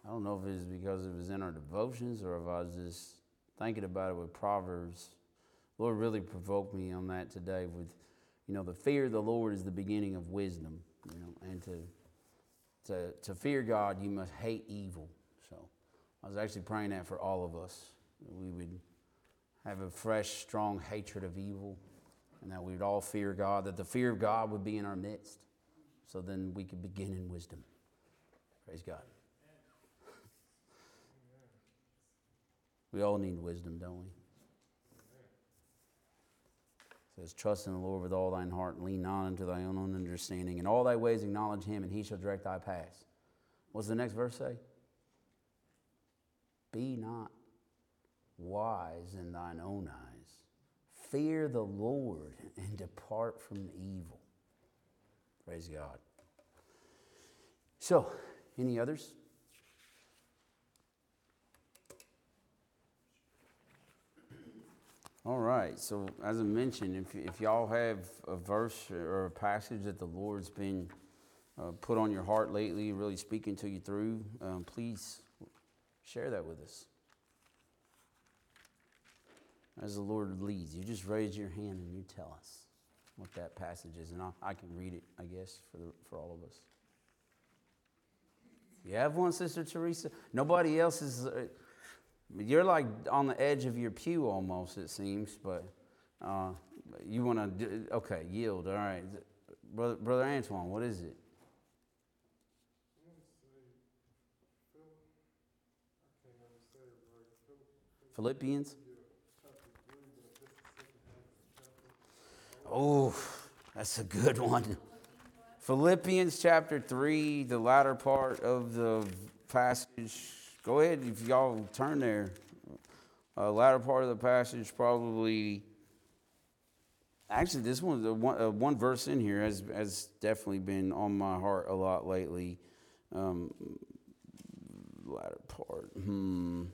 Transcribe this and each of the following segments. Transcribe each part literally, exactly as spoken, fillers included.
I don't know if it was because it was in our devotions or if I was just thinking about it with Proverbs. The Lord really provoked me on that today with, you know, the fear of the Lord is the beginning of wisdom, you know, and to to to fear God, you must hate evil. So I was actually praying that for all of us, that we would have a fresh, strong hatred of evil, and that we would all fear God, that the fear of God would be in our midst, so then we could begin in wisdom. Praise God. We all need wisdom, don't we? It says, trust in the Lord with all thine heart, and lean not unto thy own understanding. In all thy ways acknowledge him, and he shall direct thy paths. What's the next verse say? Be not wise in thine own eyes. Fear the Lord, and depart from evil. Praise God. So, any others? All right, so as I mentioned, if, if y'all have a verse or a passage that the Lord's been uh, put on your heart lately, really speaking to you through, um, please share that with us. As the Lord leads, you just raise your hand and you tell us what that passage is, and I, I can read it, I guess, for the, for all of us. You have one, Sister Teresa? Nobody else is... Uh, You're like on the edge of your pew almost, it seems, but uh, you want to, do, okay, yield, all right. Brother, Brother Antoine, what is it? Philippians? Oh, that's a good one. Philippians chapter three, the latter part of the passage. Go ahead, if y'all turn there. Uh, latter part of the passage, probably. Actually, this one, the one, uh, one verse in here has has definitely been on my heart a lot lately. Um, latter part. Hmm.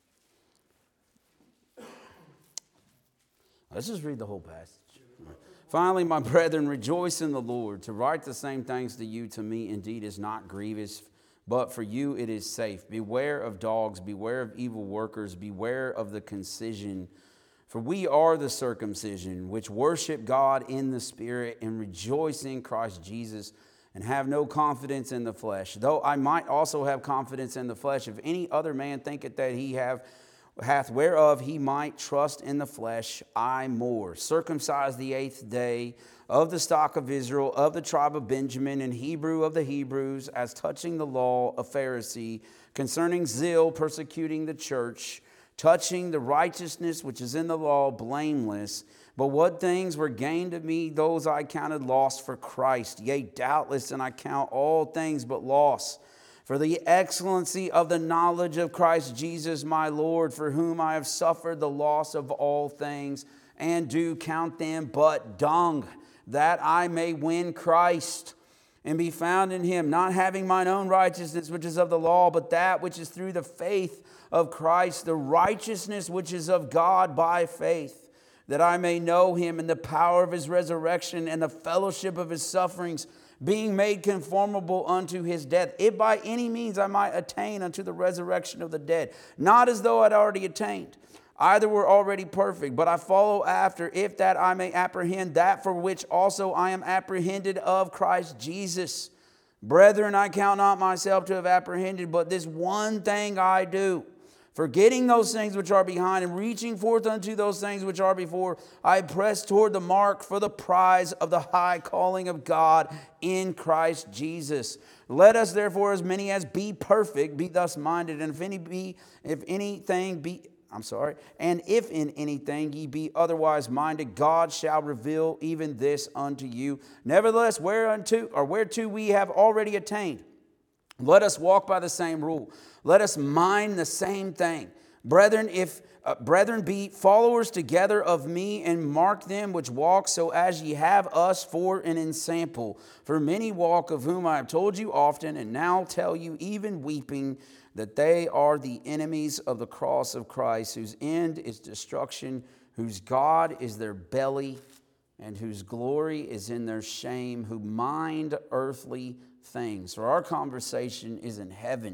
Let's just read the whole passage. Finally, my brethren, rejoice in the Lord. To write the same things to you, to me, indeed, is not grievous, but for you it is safe. Beware of dogs, beware of evil workers, beware of the concision. For we are the circumcision, which worship God in the Spirit and rejoice in Christ Jesus, and have no confidence in the flesh. Though I might also have confidence in the flesh, if any other man thinketh that he have hath whereof he might trust in the flesh, I more. Circumcised the eighth day, of the stock of Israel, of the tribe of Benjamin, and Hebrew of the Hebrews, as touching the law, a Pharisee, concerning zeal, persecuting the church, touching the righteousness which is in the law, blameless. But what things were gained to me, those I counted loss for Christ. Yea, doubtless, and I count all things but loss, for the excellency of the knowledge of Christ Jesus my Lord, for whom I have suffered the loss of all things, and do count them but dung, that I may win Christ, and be found in him, not having mine own righteousness which is of the law, but that which is through the faith of Christ, the righteousness which is of God by faith, that I may know him in the power of his resurrection and the fellowship of his sufferings, being made conformable unto his death, if by any means I might attain unto the resurrection of the dead. Not as though I'd already attained, either were already perfect, but I follow after, if that I may apprehend that for which also I am apprehended of Christ Jesus. Brethren, I count not myself to have apprehended, but this one thing I do, forgetting those things which are behind and reaching forth unto those things which are before, I press toward the mark for the prize of the high calling of God in Christ Jesus. Let us therefore, as many as be perfect, be thus minded, and if any be, if anything be, I'm sorry, and if in anything ye be otherwise minded, God shall reveal even this unto you. Nevertheless, whereunto or whereto we have already attained, let us walk by the same rule. Let us mind the same thing. Brethren, if uh, brethren be followers together of me, and mark them which walk so as ye have us for an ensample. For many walk, of whom I have told you often, and now tell you even weeping, that they are the enemies of the cross of Christ, whose end is destruction, whose God is their belly, and whose glory is in their shame, who mind earthly things. For our conversation is in heaven,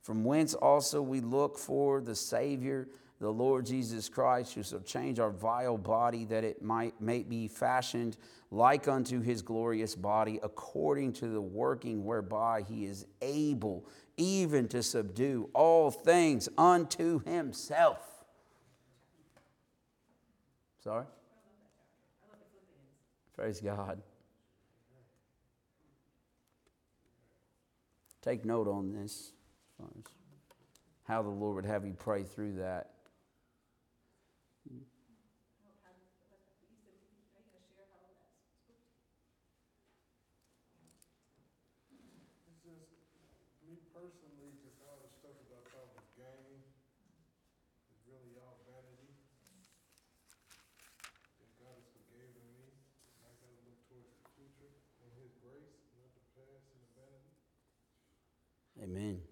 from whence also we look for the Savior, the Lord Jesus Christ, who shall change our vile body, that it might may be fashioned like unto his glorious body, according to the working whereby he is able even to subdue all things unto himself. Sorry? Praise God. Take note on this, as far as how the Lord would have you pray through that. It's just, me personally, just all the stuff that I thought was gain is really all vanity. That God has forgiven me. And I gotta look towards the future and his grace, not the past and the vanity. Amen.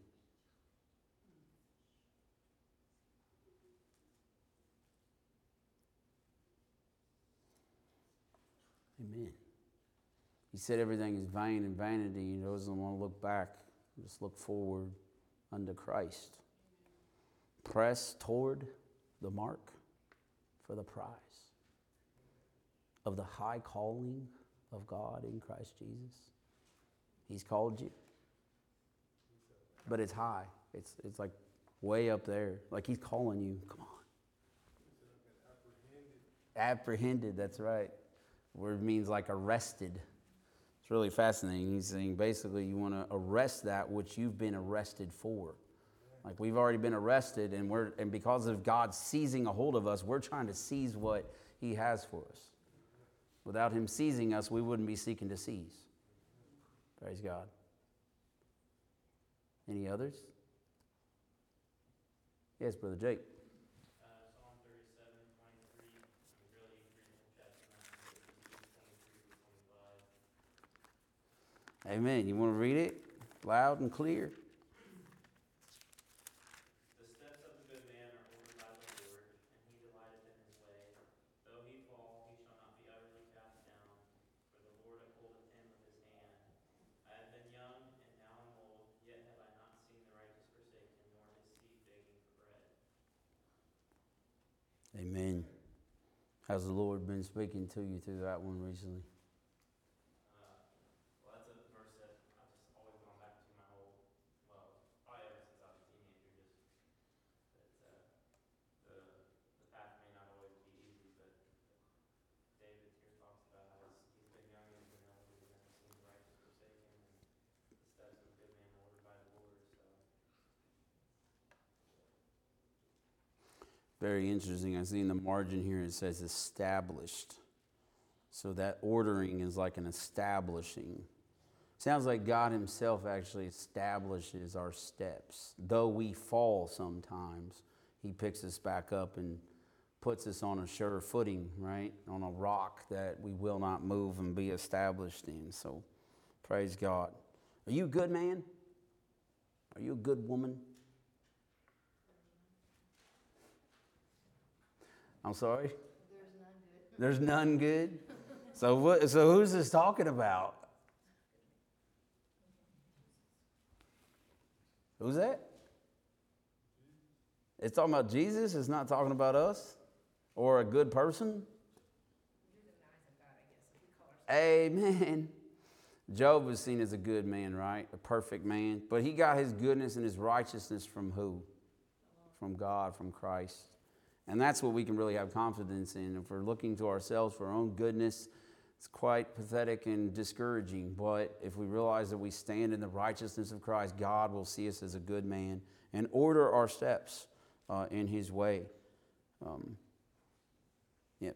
Amen. He said everything is vain and vanity. He doesn't want to look back. Just look forward unto Christ. Press toward the mark for the prize of the high calling of God in Christ Jesus. He's called you. But it's high. It's it's like way up there. Like he's calling you. Come on. Apprehended, that's right. Word means like arrested. It's really fascinating. He's saying basically you want to arrest that which you've been arrested for. Like we've already been arrested, and we're and because of God seizing a hold of us, we're trying to seize what he has for us. Without him seizing us, we wouldn't be seeking to seize. Praise God. Any others? Yes, Brother Jake. Amen. You want to read it loud and clear? The steps of the good man are ordered by the Lord, and he delighteth in his way. Though he fall, he shall not be utterly cast down, for the Lord upholdeth him with his hand. I have been young, and now am old, yet have I not seen the righteous forsaken, nor his seed begging for bread. Amen. How's the Lord been speaking to you through that one recently? Very interesting. I see in the margin here it says established. So that ordering is like an establishing. Sounds like God himself actually establishes our steps. Though we fall sometimes, he picks us back up and puts us on a sure footing, right? On a rock that we will not move and be established in. So praise God. Are you a good man? Are you a good woman? I'm sorry? There's none good. There's none good? So what? So who's this talking about? Who's that? It's talking about Jesus. It's not talking about us or a good person. Amen. Job was seen as a good man, right? A perfect man. But he got his goodness and his righteousness from who? From God, from Christ. And that's what we can really have confidence in. If we're looking to ourselves for our own goodness, it's quite pathetic and discouraging. But if we realize that we stand in the righteousness of Christ, God will see us as a good man and order our steps uh, in his way. Um, yep.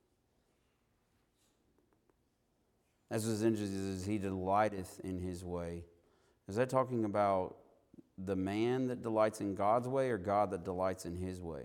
That's what's interesting, is he delighteth in his way. Is that talking about the man that delights in God's way or God that delights in his way?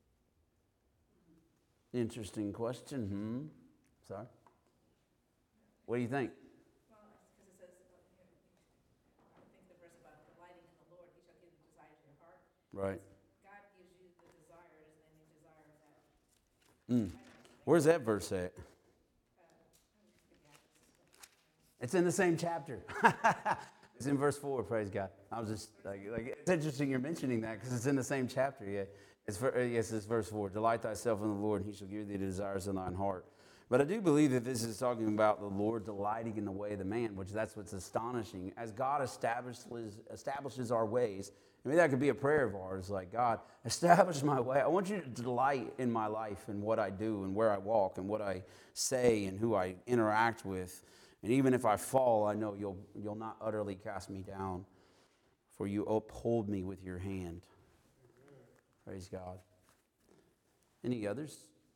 Interesting question. Hmm. Sorry. What do you think? Well, because it says, I think the verse about delighting in the Lord, he shall give the desires of your heart. Right. God gives you the desires, and then you desire that. Mm. Where's that verse at? It's in the same chapter. It's in verse four, praise God. I was just like, like it's interesting you're mentioning that because it's in the same chapter. Yeah, it's ver- uh, yes, it's verse four. Delight thyself in the Lord, and He shall give thee the desires of thine heart. But I do believe that this is talking about the Lord delighting in the way of the man, which that's what's astonishing. As God establishes establishes our ways, I mean that could be a prayer of ours, like God, establish my way. I want you to delight in my life and what I do and where I walk and what I say and who I interact with. And even if I fall, I know you'll you'll not utterly cast me down, for you uphold me with your hand. Praise God. Any others?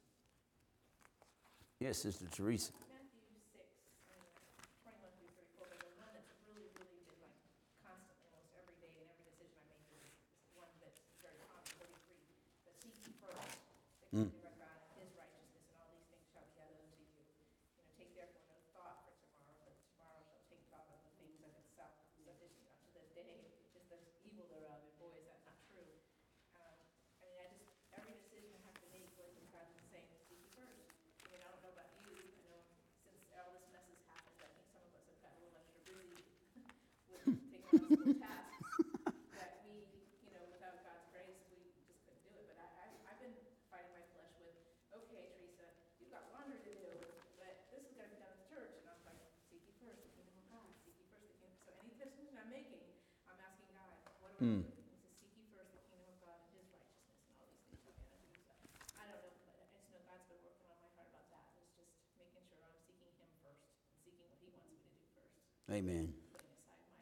Yes, Sister Teresa. Matthew six, uh, twenty-one through thirty-four, but the one that's really, really been like constantly, almost every day, and every decision I make is, is one that's very common, thirty-three. But seek ye first the Mm. kingdom of God and His righteousness, and all these things shall be added unto you. You know, take therefore no thought for tomorrow, but tomorrow shall take thought of the things of itself. Sufficient unto the day is the evil thereof, and boy, is that not true. Um, I mean, I just, every decision I have to make, like God is saying, seek ye first. I mean, I don't know about you, I know since all this mess has happened, I think some of us have got a little extra busy with taking on some more tasks that we, you know, without God's grace, we just couldn't do it. But I, I, I've been fighting my flesh with, okay, Teresa, you've got laundry to do, but this is going to be done at the church. And I'm like, seek ye first the kingdom of God, seek ye first the kingdom. So any decision I'm making, I'm asking God, what do I Mm. do? He says, seek ye first the kingdom of God and His righteousness, and all these things shall be added unto you. So I don't know, but I just know God's been working on my heart about that. It's just making sure I'm seeking Him first and seeking what He wants me to do first, Amen. putting aside my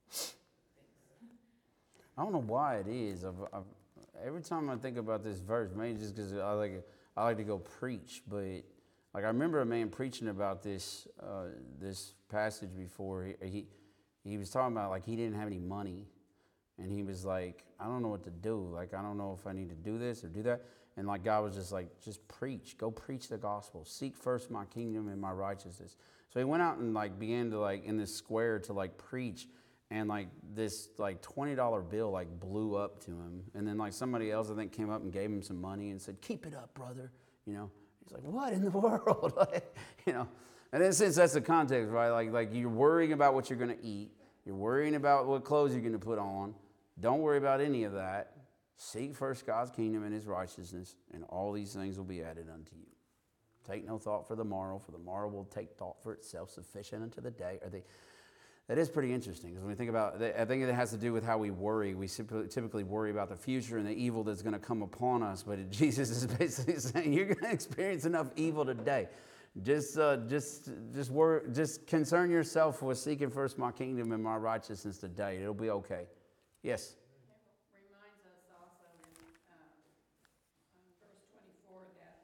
things. I don't know why it is. I've, I've, every time I think about this verse, maybe just because I like I like to go preach, but like I remember a man preaching about this uh, this passage before. He, he he was talking about like he didn't have any money, and he was like, I don't know what to do. Like I don't know if I need to do this or do that. And like God was just like, just preach, go preach the gospel. Seek first my kingdom and my righteousness. So he went out and like began to like in this square to like preach. And like this like twenty dollar bill like blew up to him. And then like somebody else I think came up and gave him some money and said, keep it up, brother. You know, he's like, what in the world? Like, you know, and in a sense that's the context, right? Like, like you're worrying about what you're going to eat. You're worrying about what clothes you're going to put on. Don't worry about any of that. Seek first God's kingdom and His righteousness, and all these things will be added unto you. Take no thought for the morrow, for the morrow will take thought for itself. Sufficient unto the day. Are they... That is pretty interesting because when we think about it, I think it has to do with how we worry. We typically worry about the future and the evil that's going to come upon us. But Jesus is basically saying you're going to experience enough evil today. Just, uh, just, just worry, just concern yourself with seeking first my kingdom and my righteousness today. It'll be okay. Yes. It reminds us also in um, um, verse twenty-four that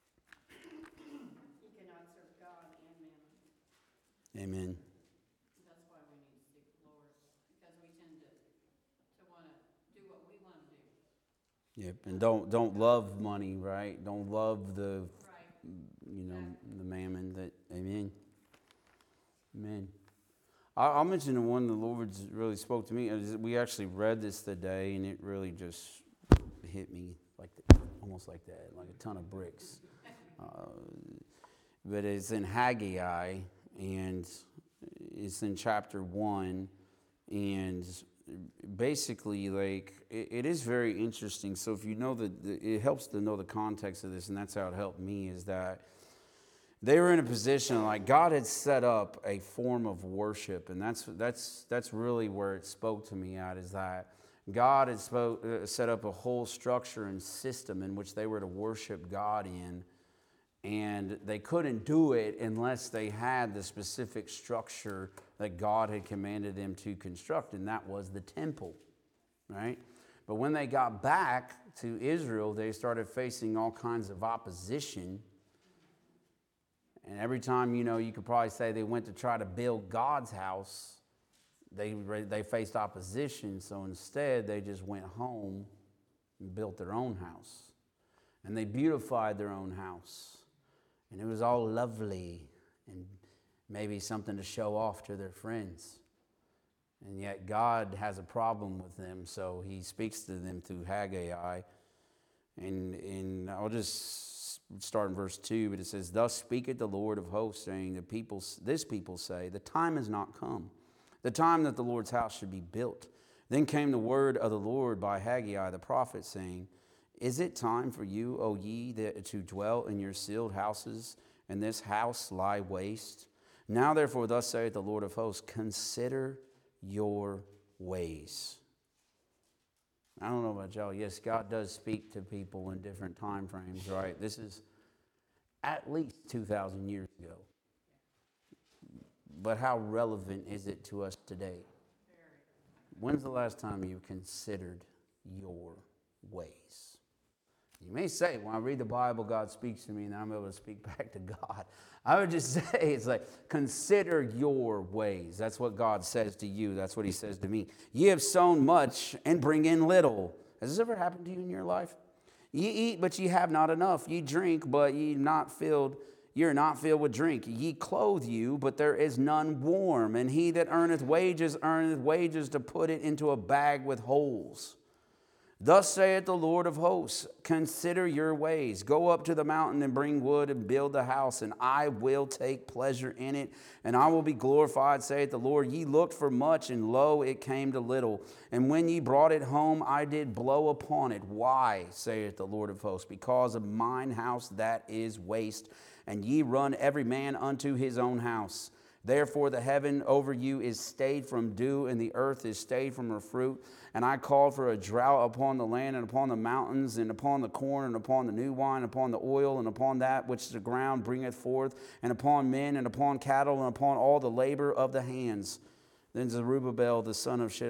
he cannot serve God and mammon. Amen. That's why we need to seek the Lord, because we tend to, to want to do what we want to do. Yep. And don't don't love money, right? Don't love the, Right. you know, Exactly. the mammon. That amen. Amen. I- I'll mention the one the Lord really spoke to me. We actually read this today, and it really just hit me like that, almost like that, like a ton of bricks. Uh, but it's in Haggai, and it's in chapter one, and basically, like it, it is very interesting. So if you know the, the, it helps to know the context of this, and that's how it helped me. Is that they were in a position like God had set up a form of worship, and that's that's that's really where it spoke to me at. Is that God had spoke, uh, set up a whole structure and system in which they were to worship God in. And they couldn't do it unless they had the specific structure that God had commanded them to construct, and that was the temple, right? But when they got back to Israel, they started facing all kinds of opposition. And every time, you know, you could probably say they went to try to build God's house, they, they faced opposition. So instead, they just went home and built their own house. And they beautified their own house. And it was all lovely and maybe something to show off to their friends. And yet God has a problem with them, so He speaks to them through Haggai. And, and I'll just start in verse two, but it says, Thus speaketh the Lord of hosts, saying, the people, this people say, the time has not come. the time that the Lord's house should be built. Then came the word of the Lord by Haggai the prophet, saying, Is it time for you, O ye, that to dwell in your sealed houses, and this house lie waste? Now therefore, thus saith the Lord of hosts, consider your ways. I don't know about y'all. Yes, God does speak to people in different time frames, right? This is at least two thousand years ago. But how relevant is it to us today? When's the last time you considered your ways? You may say, when I read the Bible, God speaks to me, and I'm able to speak back to God. I would just say, it's like, consider your ways. That's what God says to you. That's what he says to me. Ye have sown much and bring in little. Has this ever happened to you in your life? Ye eat, but ye have not enough. Ye drink, but ye not filled. Ye are not filled with drink. Ye clothe you, but there is none warm. And he that earneth wages, earneth wages to put it into a bag with holes. Thus saith the Lord of hosts, consider your ways. Go up to the mountain and bring wood and build the house, and I will take pleasure in it, and I will be glorified, saith the Lord. Ye looked for much, and lo, it came to little. And when ye brought it home, I did blow upon it. Why, saith the Lord of hosts? Because of mine house that is waste, and ye run every man unto his own house. Therefore the heaven over you is stayed from dew, and the earth is stayed from her fruit. And I called for a drought upon the land, and upon the mountains, and upon the corn, and upon the new wine, and upon the oil, and upon that which the ground bringeth forth, and upon men, and upon cattle, and upon all the labor of the hands. Then Zerubbabel, the son of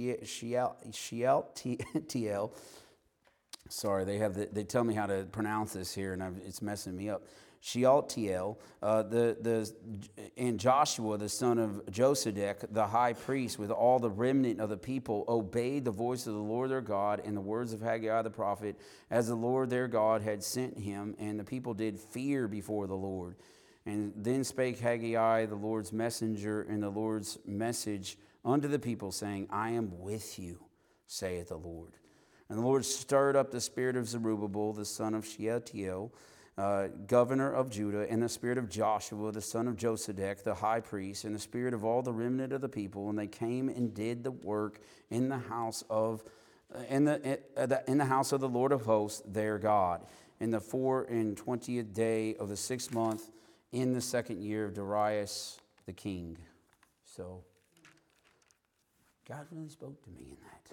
Shealtiel, sorry, they have the, they tell me how to pronounce this here, and I've, it's messing me up. Shealtiel, uh, the, the, and Joshua, the son of Josedek, the high priest, with all the remnant of the people, obeyed the voice of the Lord their God and the words of Haggai the prophet, as the Lord their God had sent him, and the people did fear before the Lord. And then spake Haggai, the Lord's messenger, and the Lord's message unto the people, saying, I am with you, saith the Lord. And the Lord stirred up the spirit of Zerubbabel, the son of Shealtiel, Uh, governor of Judah, and the spirit of Joshua, the son of Josedek, the high priest, and the spirit of all the remnant of the people, and they came and did the work in the house of uh, in the in the house of the Lord of hosts, their God, in the four and twentieth day of the sixth month, in the second year of Darius the king. So, God really spoke to me in that.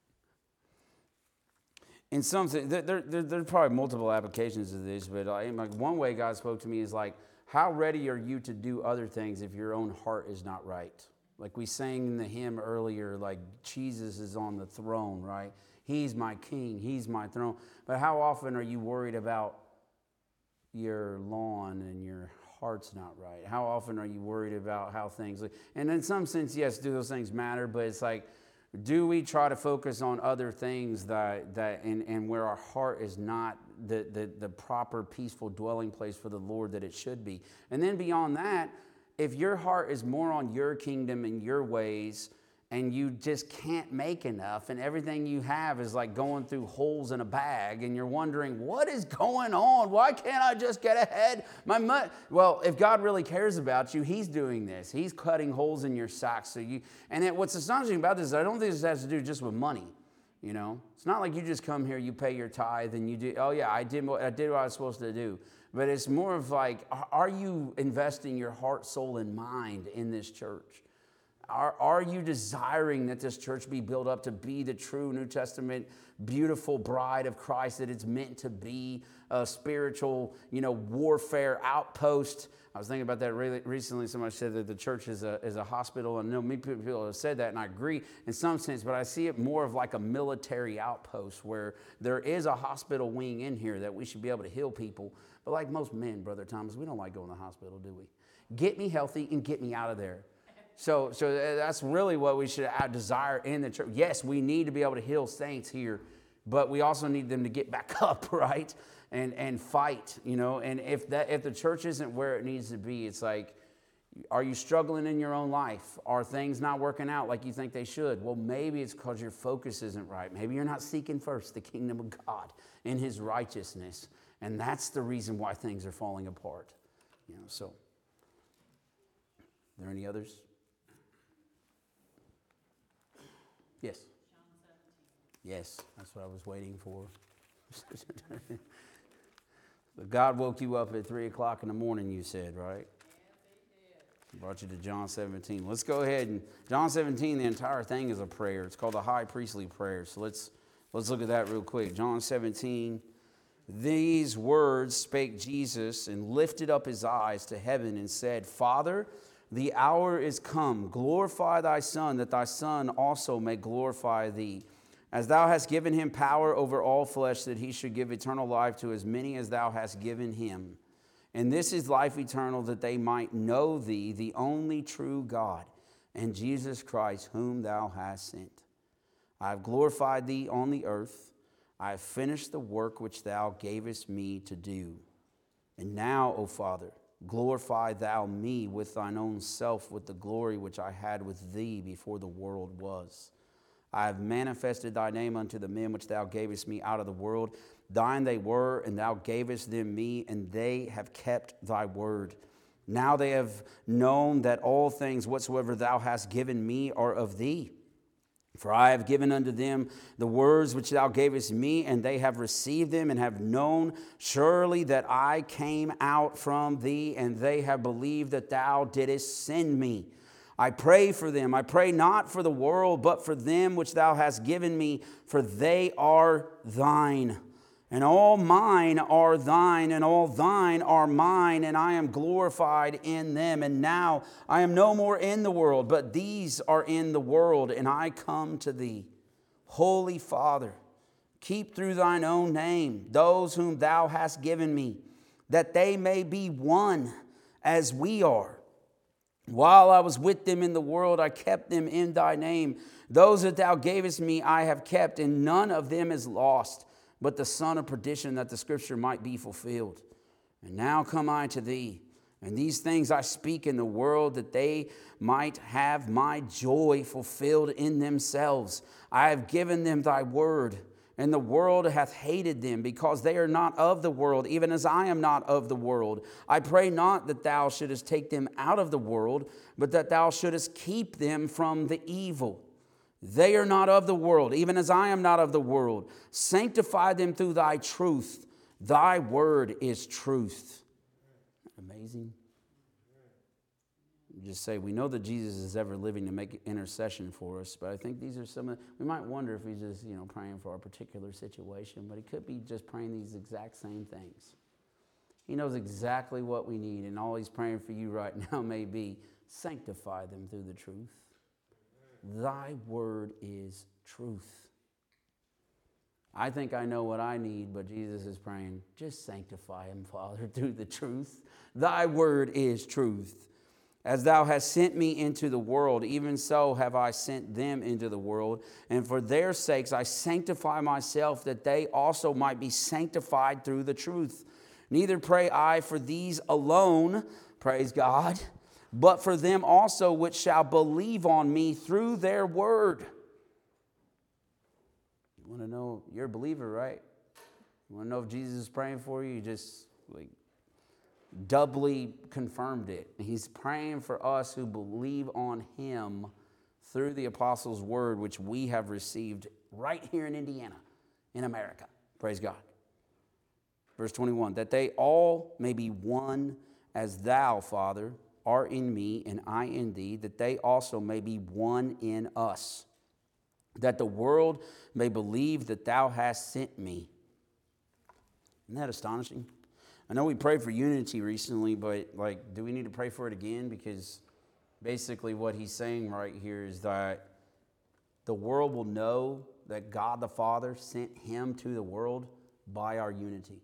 In some sense, there, there, there are probably multiple applications of this, but like one way God spoke to me is like, how ready are you to do other things if your own heart is not right? Like we sang in the hymn earlier, like Jesus is on the throne, right? He's my king, he's my throne. But how often are you worried about your lawn and your heart's not right? How often are you worried about how things, and in some sense, yes, do those things matter, but it's like, do we try to focus on other things that, that and, and where our heart is not the, the, the proper peaceful dwelling place for the Lord that it should be? And then beyond that, if your heart is more on your kingdom and your ways, and you just can't make enough, and everything you have is like going through holes in a bag, and you're wondering, what is going on? Why can't I just get ahead? My money. Well, if God really cares about you, he's doing this. He's cutting holes in your socks. So you, and it, what's astonishing about this is I don't think this has to do just with money. You know, it's not like you just come here, you pay your tithe, and you do, oh yeah, I did what I did what I was supposed to do. But it's more of like, are you investing your heart, soul, and mind in this church? Are, are you desiring that this church be built up to be the true New Testament, beautiful bride of Christ that it's meant to be, a spiritual, you know, warfare outpost? I was thinking about that really recently. Somebody said that the church is a, is a hospital, and I know many people have said that, and I agree in some sense, but I see it more of like a military outpost where there is a hospital wing in here that we should be able to heal people. But like most men, Brother Thomas, we don't like going to the hospital, do we? Get me healthy and get me out of there. So, so that's really what we should desire in the church. Yes, we need to be able to heal saints here, but we also need them to get back up, right, and and fight, you know. And if that if the church isn't where it needs to be, it's like, are you struggling in your own life? Are things not working out like you think they should? Well, maybe it's because your focus isn't right. Maybe you're not seeking first the kingdom of God and His righteousness, and that's the reason why things are falling apart. You know. So, are there any others? Yes. John seventeen. Yes, that's what I was waiting for. But God woke you up at three o'clock in the morning, you said, right? Brought you to John seventeen. Let's go ahead and John seventeen, the entire thing is a prayer. It's called the high priestly prayer. So let's let's look at that real quick. John seventeen. These words spake Jesus and lifted up his eyes to heaven and said, Father, the hour is come. Glorify thy Son, that thy Son also may glorify thee. As thou hast given him power over all flesh, that he should give eternal life to as many as thou hast given him. And this is life eternal, that they might know thee, the only true God, and Jesus Christ, whom thou hast sent. I have glorified thee on the earth. I have finished the work which thou gavest me to do. And now, O Father, glorify thou me with thine own self, with the glory which I had with thee before the world was. I have manifested thy name unto the men which thou gavest me out of the world. Thine they were, and thou gavest them me, and they have kept thy word. Now they have known that all things whatsoever thou hast given me are of thee. For I have given unto them the words which thou gavest me, and they have received them, and have known surely that I came out from thee, and they have believed that thou didst send me. I pray for them. I pray not for the world, but for them which thou hast given me, for they are thine. And all mine are thine, and all thine are mine, and I am glorified in them. And now I am no more in the world, but these are in the world, and I come to thee. Holy Father, keep through thine own name those whom thou hast given me, that they may be one as we are. While I was with them in the world, I kept them in thy name. Those that thou gavest me I have kept, and none of them is lost, but the son of perdition, that the scripture might be fulfilled. And now come I to thee, and these things I speak in the world, that they might have my joy fulfilled in themselves. I have given them thy word, and the world hath hated them, because they are not of the world, even as I am not of the world. I pray not that thou shouldest take them out of the world, but that thou shouldest keep them from the evil. They are not of the world, even as I am not of the world. Sanctify them through thy truth. Thy word is truth. Amazing. Just say, we know that Jesus is ever living to make intercession for us, but I think these are some of, we might wonder if he's just, you know, praying for our particular situation, but he could be just praying these exact same things. He knows exactly what we need, and all he's praying for you right now may be, sanctify them through the truth. Thy word is truth. I think I know what I need, but Jesus is praying, just sanctify him, Father, through the truth. Thy word is truth. As thou hast sent me into the world, even so have I sent them into the world. And for their sakes I sanctify myself, that they also might be sanctified through the truth. Neither pray I for these alone, praise God, but for them also which shall believe on me through their word. You want to know, you're a believer, right? You want to know if Jesus is praying for you? You just like doubly confirmed it. He's praying for us who believe on him through the apostles' word, which we have received right here in Indiana, in America. Praise God. Verse twenty-one, that they all may be one as thou, Father, art in me and I in thee, that they also may be one in us, that the world may believe that thou hast sent me. Isn't that astonishing? I know we prayed for unity recently, but like, do we need to pray for it again? Because basically what he's saying right here is that the world will know that God the Father sent him to the world by our unity.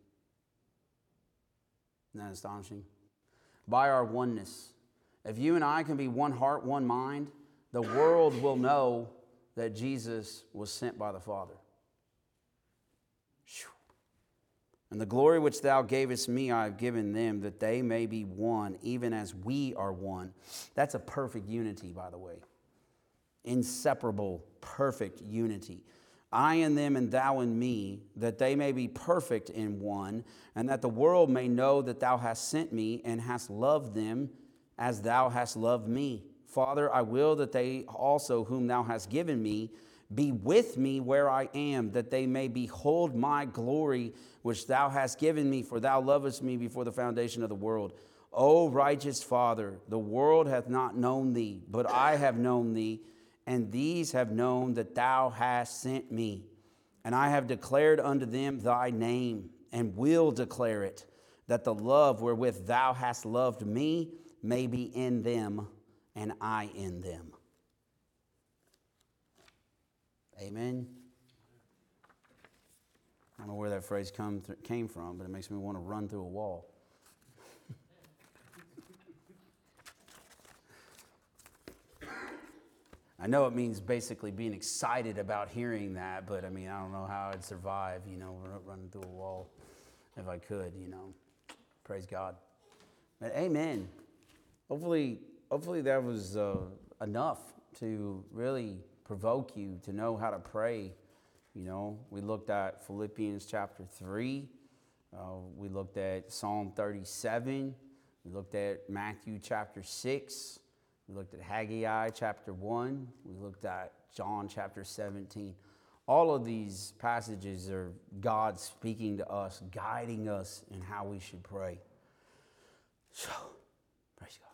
Isn't that astonishing? By our oneness. If you and I can be one heart, one mind, the world will know that Jesus was sent by the Father. Whew. And the glory which thou gavest me I have given them, that they may be one, even as we are one. That's a perfect unity, by the way. Inseparable, perfect unity. I in them and thou in me, that they may be perfect in one, and that the world may know that thou hast sent me and hast loved them as thou hast loved me. Father, I will that they also whom thou hast given me be with me where I am, that they may behold my glory, which thou hast given me, for thou lovest me before the foundation of the world. O righteous Father, the world hath not known thee, but I have known thee, and these have known that thou hast sent me. And I have declared unto them thy name, and will declare it, that the love wherewith thou hast loved me may be in them, and I in them. Amen. I don't know where that phrase come th- came from, but it makes me want to run through a wall. I know it means basically being excited about hearing that, but I mean, I don't know how I'd survive, you know, running through a wall if I could, you know. Praise God. But amen. Hopefully, hopefully that was uh, enough to really provoke you to know how to pray. You know, we looked at Philippians chapter three. Uh, we looked at Psalm thirty-seven. We looked at Matthew chapter six. We looked at Haggai chapter one. We looked at John chapter seventeen. All of these passages are God speaking to us, guiding us in how we should pray. So, praise God.